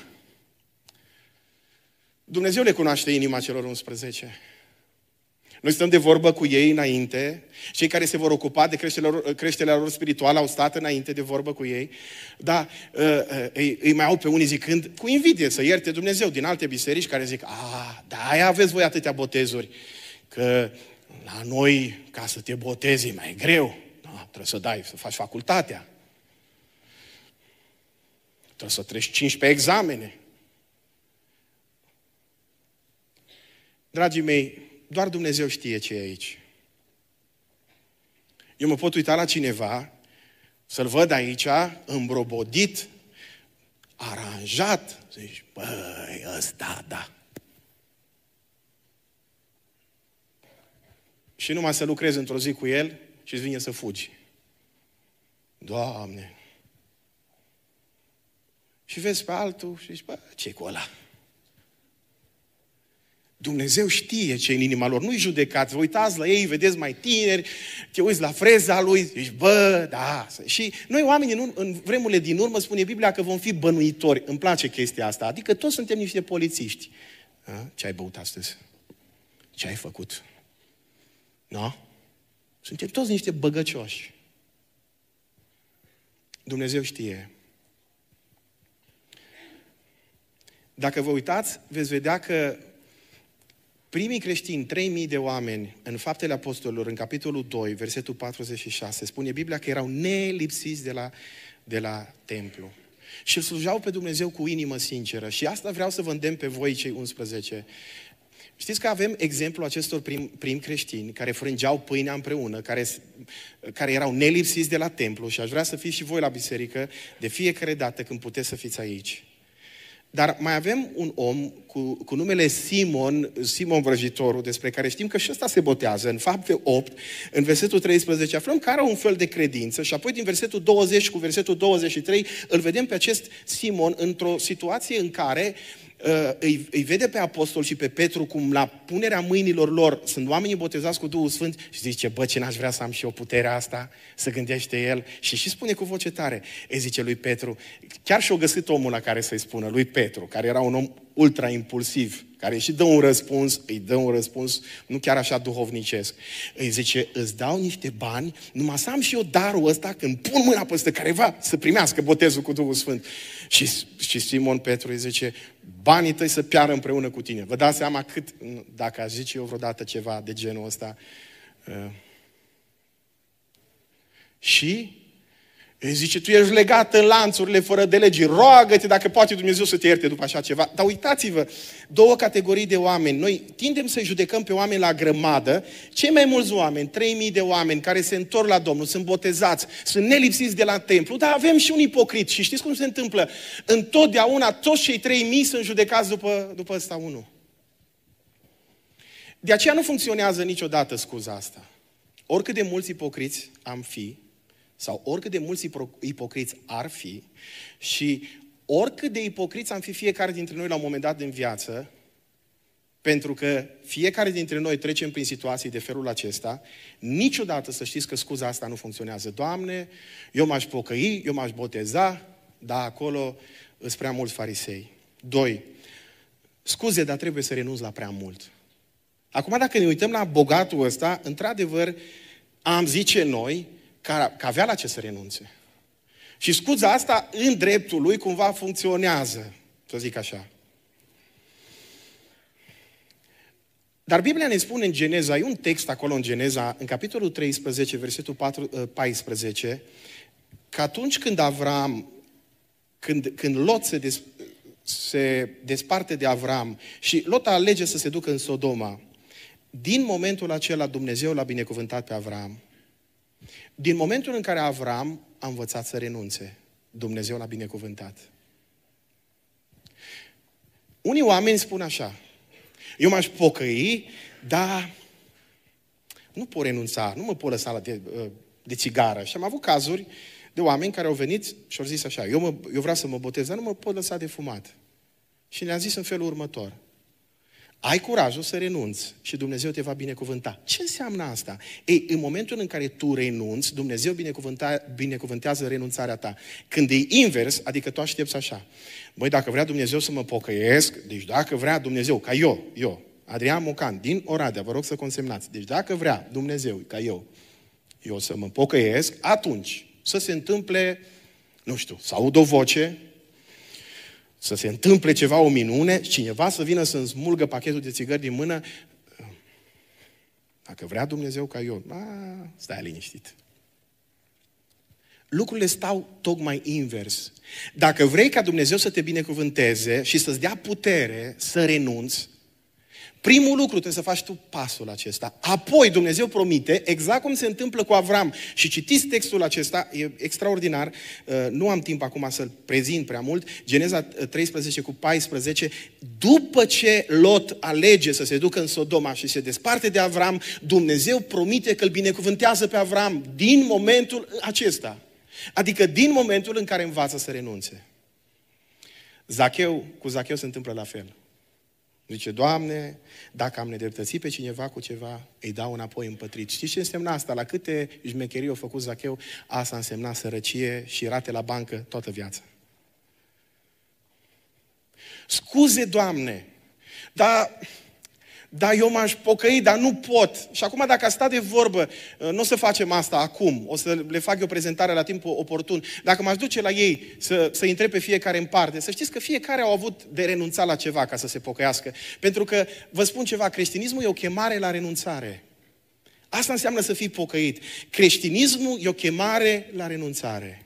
Dumnezeu le cunoaște inima celor unsprezece. Noi stăm de vorbă cu ei înainte, cei care se vor ocupa de creșterea lor, creșterea lor spirituală au stat înainte de vorbă cu ei, dar uh, uh, îi, îi mai au pe unii zicând, cu invidie, să ierte Dumnezeu, din alte biserici care zic, a, da, aia aveți voi atâtea botezuri, că la noi, ca să te botezi, e mai greu. Da, trebuie să dai, să faci facultatea. Trebuie să treci cincisprezece examene. Dragii mei, doar Dumnezeu știe ce e aici. Eu mă pot uita la cineva, să-l văd aici, îmbrobodit, aranjat, zici, băi, ăsta, da. Și numai să lucrezi într-o zi cu el și îți vine să fugi. Doamne! Și vezi pe altul și zici, bă, ce-i cu ăla? Dumnezeu știe ce e în inima lor. Nu-i judecați, vă uitați la ei, vedeți mai tineri, te uiți la freza lui, zici, bă, da. Și noi oamenii în, în vremurile din urmă spune Biblia că vom fi bănuitori. Îmi place chestia asta. Adică toți suntem niște polițiști. A? Ce ai băut astăzi? Ce ai făcut? Nu? Suntem toți niște băgăcioși. Dumnezeu știe. Dacă vă uitați, veți vedea că primii creștini, trei mii de oameni, în Faptele Apostolilor, în capitolul doi, versetul patruzeci și șase, spune Biblia că erau nelipsiți de la, de la templu. Și îl slujau pe Dumnezeu cu inimă sinceră. Și asta vreau să vă îndemn pe voi, cei unsprezece. Știți că avem exemplul acestor prim, prim creștini care frângeau pâinea împreună, care, care erau nelipsiți de la templu și aș vrea să fiți și voi la biserică de fiecare dată când puteți să fiți aici. Dar mai avem un om cu, cu numele Simon, Simon Vrăjitorul, despre care știm că și ăsta se botează. În Fapte opt, în versetul treisprezece, aflăm că are un fel de credință și apoi din versetul douăzeci cu versetul douăzeci și trei îl vedem pe acest Simon într-o situație în care uh, îi, îi vede pe apostol și pe Petru cum la punerea mâinilor lor sunt oamenii botezați cu Duhul Sfânt și zice, bă, ce n-aș vrea să am și eu puterea asta, să gândește el. Și și spune cu voce tare, îi zice lui Petru, chiar și-o găsit omul la care să-i spună, lui Petru, care era un om ultra impulsiv, care și dă un răspuns, îi dă un răspuns nu chiar așa duhovnicesc. Îi zice, îți dau niște bani, numai să am și eu darul ăsta când pun mâna peste careva să primească botezul cu Duhul Sfânt. Și, și Simon Petru îi zice, banii tăi să piară împreună cu tine. Vă dați seama cât, dacă aș zice eu vreodată ceva de genul ăsta. Uh, și îi zice, tu ești legat în lanțurile fără de legi, roagă-te dacă poate Dumnezeu să te ierte după așa ceva. Dar uitați-vă, două categorii de oameni. Noi tindem să judecăm pe oameni la grămadă. Cei mai mulți oameni, trei mii de oameni care se întorc la Domnul, sunt botezați, sunt nelipsiți de la templu, dar avem și un ipocrit. Și știți cum se întâmplă? Întotdeauna toți cei trei mii sunt judecați după, după ăsta unul. De aceea nu funcționează niciodată scuza asta. Oricât de mulți ipocriți am fi, sau oricât de mulți ipocriți ar fi și oricât de ipocriți am fi fiecare dintre noi la un moment dat din viață, pentru că fiecare dintre noi trecem prin situații de felul acesta, niciodată să știți că scuza asta nu funcționează. Doamne, eu m-aș pocăi, eu m-aș boteza, dar acolo îs prea mulți farisei. Doi, scuze, dar trebuie să renunț la prea mult. Acum, dacă ne uităm la bogatul ăsta, într-adevăr, am zice noi că, că avea la ce să renunțe. Și scuza asta, în dreptul lui, cumva funcționează, să zic așa. Dar Biblia ne spune în Geneza, e un text acolo în Geneza, în capitolul treisprezece, versetul paisprezece, că atunci când Avram, când, când Lot se, des, se desparte de Avram și Lot alege să se ducă în Sodoma, din momentul acela Dumnezeu l-a binecuvântat pe Avram. Din momentul în care Avram a învățat să renunțe, Dumnezeu l-a binecuvântat. Unii oameni spun așa, eu m-aș pocăi, dar nu pot renunța, nu mă pot lăsa la de, de țigară. Și am avut cazuri de oameni care au venit și au zis așa, eu, mă, eu vreau să mă botez, dar nu mă pot lăsa de fumat. Și le-am zis în felul următor, ai curajul să renunți și Dumnezeu te va binecuvânta. Ce înseamnă asta? Ei, în momentul în care tu renunți, Dumnezeu binecuvântează renunțarea ta. Când e invers, adică tu aștepți așa. Băi, dacă vrea Dumnezeu să mă pocăiesc, deci dacă vrea Dumnezeu, ca eu, eu, Adrian Mocan, din Oradea, vă rog să consemnați, deci dacă vrea Dumnezeu, ca eu, eu să mă pocăiesc, atunci să se întâmple, nu știu, să aud o voce, să se întâmple ceva, o minune, cineva să vină să-mi smulgă pachetul de țigări din mână, dacă vrea Dumnezeu ca eu, a, stai liniștit. Lucrurile stau tocmai invers. Dacă vrei ca Dumnezeu să te binecuvânteze și să-ți dea putere să renunți, primul lucru trebuie să faci tu pasul acesta. Apoi Dumnezeu promite, exact cum se întâmplă cu Avram. Și citiți textul acesta, e extraordinar, nu am timp acum să-l prezint prea mult, Geneza treisprezece cu paisprezece, după ce Lot alege să se ducă în Sodoma și se desparte de Avram, Dumnezeu promite că îl binecuvântează pe Avram din momentul acesta. Adică din momentul în care învață să renunțe. Zacheu, cu Zacheu se întâmplă la fel. Zice, Doamne, dacă am nedreptățit pe cineva cu ceva, îi dau înapoi împătrit. Știți ce însemna asta? La câte șmecherii a făcut Zacheu, asta însemna sărăcie și rate la bancă toată viața. Scuze, Doamne, dar... Da, eu m-aș pocăi, dar nu pot. Și acum dacă a stat de vorbă, nu o să facem asta acum, o să le fac eu prezentarea la timpul oportun. Dacă m-aș duce la ei să, să întreb pe fiecare în parte, să știți că fiecare au avut de renunțat la ceva ca să se pocăiască. Pentru că, vă spun ceva, creștinismul e o chemare la renunțare. Asta înseamnă să fii pocăit. Creștinismul e o chemare la renunțare.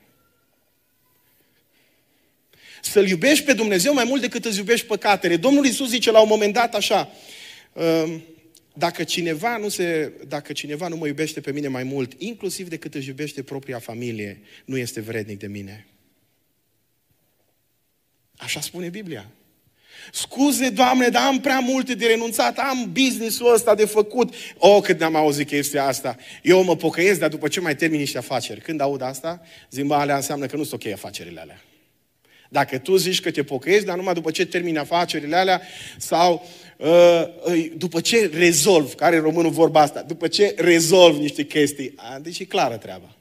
Să-L iubești pe Dumnezeu mai mult decât îți iubești păcatele. Domnul Iisus zice la un moment dat așa, Dacă cineva, nu se, dacă cineva nu mă iubește pe mine mai mult, inclusiv decât își iubește propria familie, nu este vrednic de mine. Așa spune Biblia. Scuze, Doamne, dar am prea multe de renunțat, am business-ul ăsta de făcut. O, cât n-am auzit chestia asta. Eu mă pocăiesc, dar după ce mai termin niște afaceri. Când aud asta, zic, bă, alea înseamnă că nu sunt ok afacerile alea. Dacă tu zici că te pocăiești, dar numai după ce termini afacerile alea sau uh, după ce rezolv, care e românul vorba asta, după ce rezolv niște chestii, deci e clară treaba.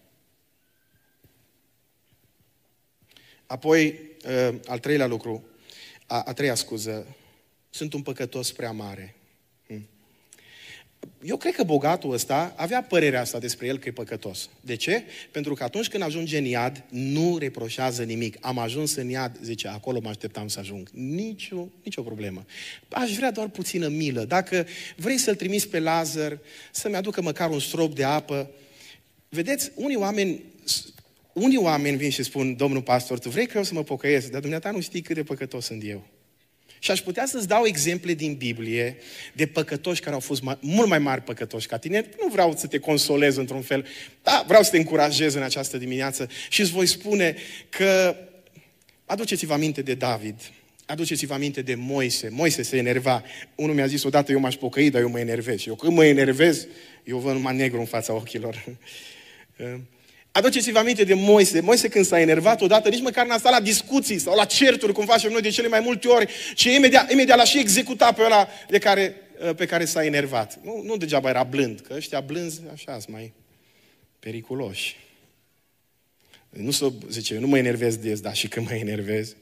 Apoi, uh, al treilea lucru, a, a treia scuză, sunt un păcătos prea mare. Hmm. Eu cred că bogatul ăsta avea părerea asta despre el că e păcătos. De ce? Pentru că atunci când ajunge în iad, nu reproșează nimic. Am ajuns în iad, zice, acolo mă așteptam să ajung. Nici o, nici o problemă. Aș vrea doar puțină milă. Dacă vrei să-l trimiți pe Lazar, să-mi aducă măcar un strop de apă. Vedeți, unii oameni, unii oameni vin și spun, domnul pastor, tu vrei că eu să mă pocăiesc, dar dumneata nu știi cât de păcătos sunt eu. Și aș putea să-ți dau exemple din Biblie de păcătoși care au fost mai, mult mai mari păcătoși ca tine. Nu vreau să te consolez într-un fel, dar vreau să te încurajez în această dimineață și îți voi spune că aduceți-vă aminte de David, aduceți-vă aminte de Moise. Moise se enerva. Unul mi-a zis odată, eu m-aș pocăi, dar eu mă enervez. Și eu când mă enervez, eu văd numai negru în fața ochilor. Aduceți-vă aminte de Moise. Moise când s-a enervat odată, nici măcar n-a stat la discuții sau la certuri, cum facem noi de cele mai multe ori, ci imediat, imediat l-a și executat pe ăla de care, pe care s-a enervat. Nu, nu degeaba era blând, că ăștia blânzi așa sunt mai periculoși. Nu să zice, eu nu mă enervez des, dar și când mă enervez.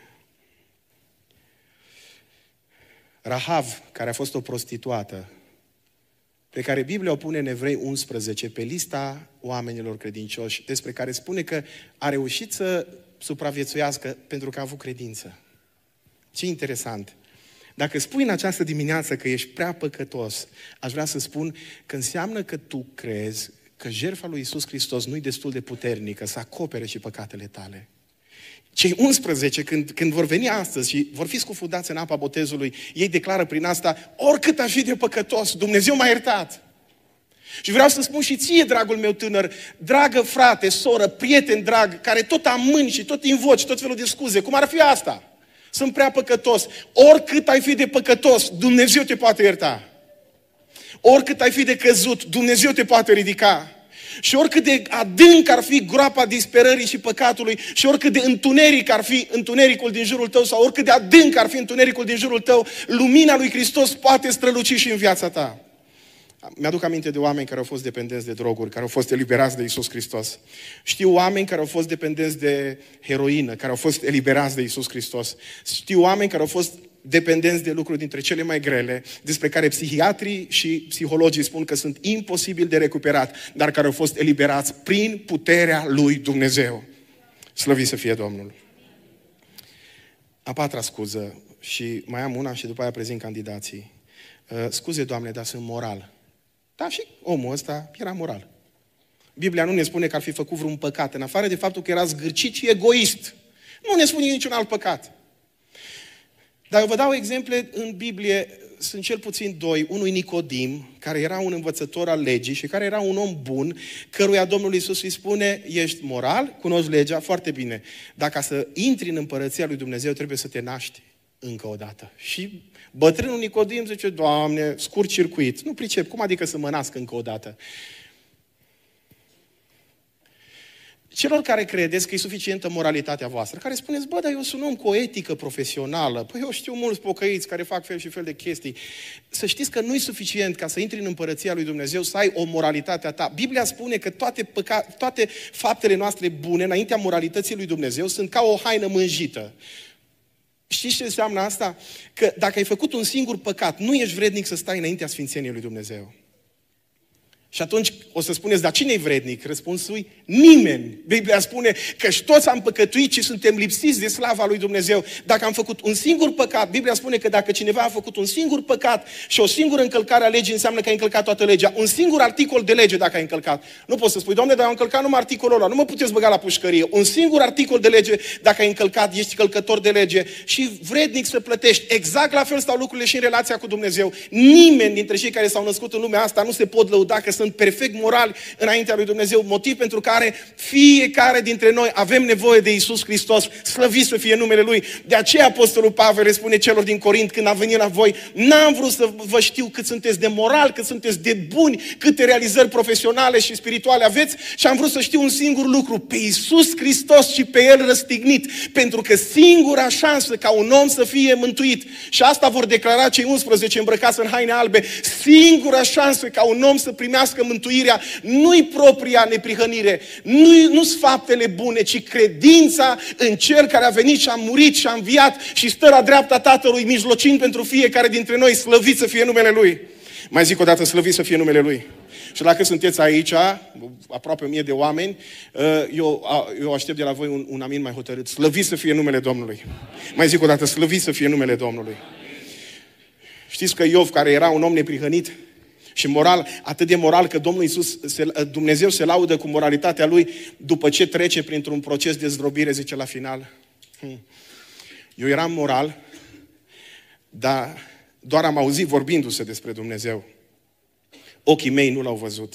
Rahav, care a fost o prostituată, pe care Biblia o pune în Evrei unsprezece pe lista oamenilor credincioși, despre care spune că a reușit să supraviețuiască pentru că a avut credință. Ce interesant! Dacă spui în această dimineață că ești prea păcătos, aș vrea să spun că înseamnă că tu crezi că jertfa lui Iisus Hristos nu-i destul de puternică să acopere și păcatele tale. Cei unsprezece, când, când vor veni astăzi și vor fi scufundați în apa botezului, ei declară prin asta, oricât aș fi de păcătos, Dumnezeu m-a iertat. Și vreau să spun și ție, dragul meu tânăr, dragă frate, soră, prieten drag, care tot amâni și tot invoci tot felul de scuze, cum ar fi asta? Sunt prea păcătos. Oricât ai fi de păcătos, Dumnezeu te poate ierta. Oricât ai fi de căzut, Dumnezeu te poate ridica. Și oricât de adânc ar fi groapa disperării și păcatului și oricât de întuneric ar fi întunericul din jurul tău sau oricât de adânc ar fi întunericul din jurul tău, lumina lui Hristos poate străluci și în viața ta. Mi-aduc aminte de oameni care au fost dependenți de droguri, care au fost eliberați de Iisus Hristos. Știu oameni care au fost dependenți de heroină, care au fost eliberați de Iisus Hristos. Știu oameni care au fost dependenți de lucruri dintre cele mai grele, despre care psihiatrii și psihologii spun că sunt imposibil de recuperat, dar care au fost eliberați prin puterea lui Dumnezeu. Slăvit să fie Domnul! A patra scuză, și mai am una și după aia prezint candidații. Uh, scuze, Doamne, dar sunt moral. Da, și omul ăsta era moral. Biblia nu ne spune că ar fi făcut vreun păcat, în afară de faptul că era zgârcit și egoist. Nu ne spune niciun alt păcat. Dar eu vă dau exemple în Biblie, sunt cel puțin doi. Unul e Nicodim, care era un învățător al legii și care era un om bun, căruia Domnul Iisus îi spune, ești moral, cunoști legea, foarte bine. Dar ca să intri în împărăția lui Dumnezeu, trebuie să te naști încă o dată. Și bătrânul Nicodim zice, Doamne, scurt circuit. Nu pricep, cum adică să mă nasc încă o dată? Celor care credeți că e suficientă moralitatea voastră, care spuneți, bă, dar eu sunt un om cu o etică profesională, păi eu știu mulți pocăiți care fac fel și fel de chestii. Să știți că nu e suficient ca să intri în împărăția lui Dumnezeu să ai o moralitate a ta. Biblia spune că toate, păca- toate faptele noastre bune, înaintea moralității lui Dumnezeu, sunt ca o haină mânjită. Știți ce înseamnă asta? Că dacă ai făcut un singur păcat, nu ești vrednic să stai înaintea sfințeniei lui Dumnezeu. Și atunci o să spuneți, dar cine e vrednic? Răspunsul e nimeni. Biblia spune că și toți am păcătuit și suntem lipsiți de slava lui Dumnezeu. Dacă am făcut un singur păcat, Biblia spune că dacă cineva a făcut un singur păcat și o singură încălcare a legii, înseamnă că a încălcat toată legea. Un singur articol de lege dacă ai încălcat. Nu poți să spui, Doamne, dar am încălcat numai articolul ăla, nu mă puteți băga la pușcărie. Un singur articol de lege, dacă ai încălcat, ești călcător de lege și vrednic să plătești. Exact la fel stau lucrurile și în relația cu Dumnezeu. Nimeni dintre cei care s-au născut în lumea asta nu se pot lăuda că sunt perfect morali înaintea lui Dumnezeu, motiv pentru care fiecare dintre noi avem nevoie de Iisus Hristos, slăvit să fie numele Lui. De aceea Apostolul Pavel le spune celor din Corint când a venit la voi, n-am vrut să vă știu cât sunteți de moral, cât sunteți de buni, câte realizări profesionale și spirituale aveți, și am vrut să știu un singur lucru, pe Iisus Hristos și pe El răstignit, pentru că singura șansă ca un om să fie mântuit, și asta vor declara cei unsprezece îmbrăcați în haine albe, singura șansă ca un om să primească mântuirea nu-i propria neprihănire, nu sunt faptele bune, ci credința în Cel care a venit și a murit și a înviat și stă la dreapta Tatălui, mijlocind pentru fiecare dintre noi, slăvit să fie numele Lui. Mai zic o dată, slăvit să fie numele Lui. Și dacă sunteți aici, aproape o mie de oameni, eu, eu aștept de la voi un, un amin mai hotărât. Slăvit să fie numele Domnului. Mai zic o dată, slăvit să fie numele Domnului. Știți că Iov, care era un om neprihănit și moral, atât de moral că Domnul Iisus, se, Dumnezeu se laudă cu moralitatea Lui după ce trece printr-un proces de zdrobire, zice la final. Eu eram moral, dar doar am auzit vorbindu-se despre Dumnezeu. Ochii mei nu l-au văzut.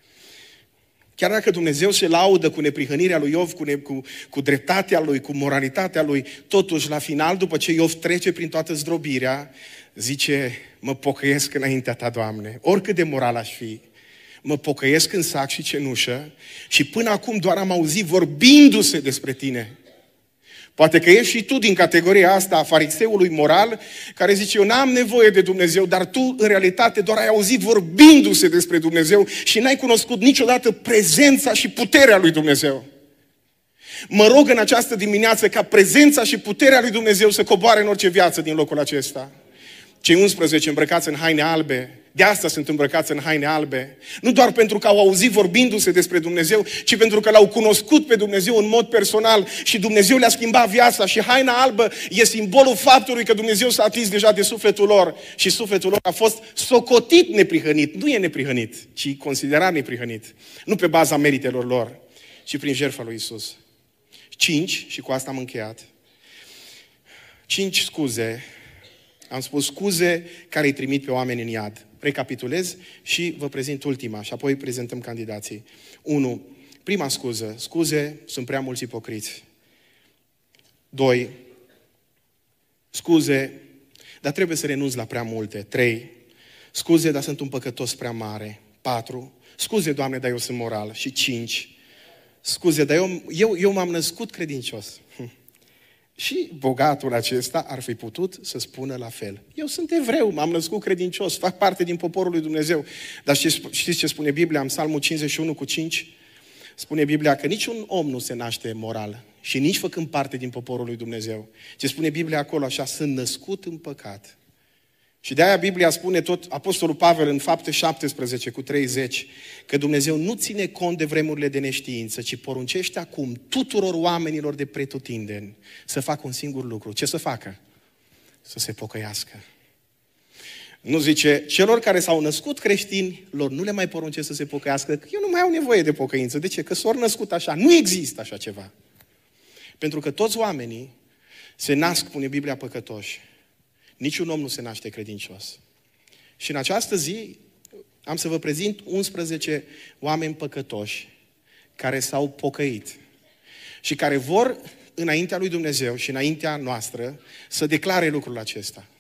Chiar dacă Dumnezeu se laudă cu neprihănirea lui Iov, cu, ne, cu, cu dreptatea lui, cu moralitatea lui, totuși la final, după ce Iov trece prin toată zdrobirea, zice, mă pocăiesc înaintea Ta, Doamne, oricât de moral aș fi, mă pocăiesc în sac și cenușă și până acum doar am auzit vorbindu-se despre tine. Poate că ești și tu din categoria asta a fariseului moral, care zice, eu n-am nevoie de Dumnezeu, dar tu, în realitate, doar ai auzit vorbindu-se despre Dumnezeu și n-ai cunoscut niciodată prezența și puterea lui Dumnezeu. Mă rog în această dimineață ca prezența și puterea lui Dumnezeu să coboare în orice viață din locul acesta. Cei unsprezece îmbrăcați în haine albe, de asta sunt îmbrăcați în haine albe, nu doar pentru că au auzit vorbindu-se despre Dumnezeu, ci pentru că l-au cunoscut pe Dumnezeu în mod personal și Dumnezeu le-a schimbat viața și haina albă e simbolul faptului că Dumnezeu s-a atins deja de sufletul lor și sufletul lor a fost socotit neprihănit. Nu e neprihănit, ci considerat neprihănit. Nu pe baza meritelor lor, ci prin jertfa lui Iisus. Cinci, și cu asta am încheiat, cinci scuze. Am spus scuze care îi trimit pe oameni în iad. Recapitulez și vă prezint ultima și apoi prezentăm candidații. unu. Prima scuză. Scuze, sunt prea mulți ipocriți. doi. Scuze, dar trebuie să renunț la prea multe. trei. Scuze, dar sunt un păcătos prea mare. patru. Scuze, Doamne, dar eu sunt moral. Și cinci. Scuze, dar eu, eu, eu m-am născut credincios. Și bogatul acesta ar fi putut să spună la fel. Eu sunt evreu, m-am născut credincios, fac parte din poporul lui Dumnezeu. Dar știți ce spune Biblia în Psalmul cincizeci și unu cu cinci? Spune Biblia că niciun om nu se naște moral și nici făcând parte din poporul lui Dumnezeu. Ce spune Biblia acolo așa, sunt născut în păcat. Și de aia Biblia spune tot, Apostolul Pavel în Fapte șaptesprezece cu treizeci, că Dumnezeu nu ține cont de vremurile de neștiință, ci poruncește acum tuturor oamenilor de pretutindeni să facă un singur lucru. Ce să facă? Să se pocăiască. Nu zice, celor care s-au născut creștini, lor nu le mai poruncesc să se pocăiască, că eu nu mai au nevoie de pocăință. De ce? Că s-au născut așa. Nu există așa ceva. Pentru că toți oamenii se nasc, pune Biblia, păcătoși. Niciun om nu se naște credincios. Și în această zi am să vă prezint unsprezece oameni păcătoși care s-au pocăit și care vor înaintea lui Dumnezeu și înaintea noastră să declare lucrul acesta.